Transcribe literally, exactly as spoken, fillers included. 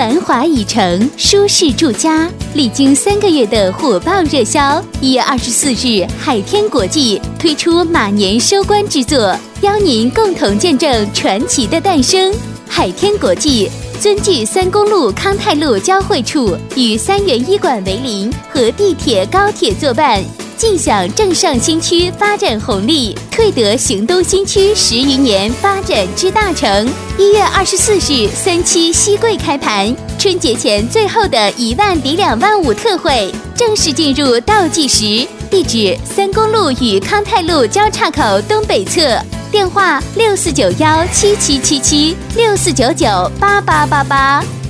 繁华已成舒适住家，历经三个月的火爆热销，一月二十四日，海天国际推出马年收官之作，邀您共同见证传奇的诞生。海天国际遵据三公路康泰路交汇处，与三元医馆为邻，和地铁、高铁作伴，尽享正上新区发展红利，退得行东新区十余年发展之大成。一月二十四日，三期西柜开盘，春节前最后的一万抵两万五特惠正式进入倒计时。地址：三公路与康泰路交叉口东北侧，电话：六四九幺七七七七六四九九八八八八。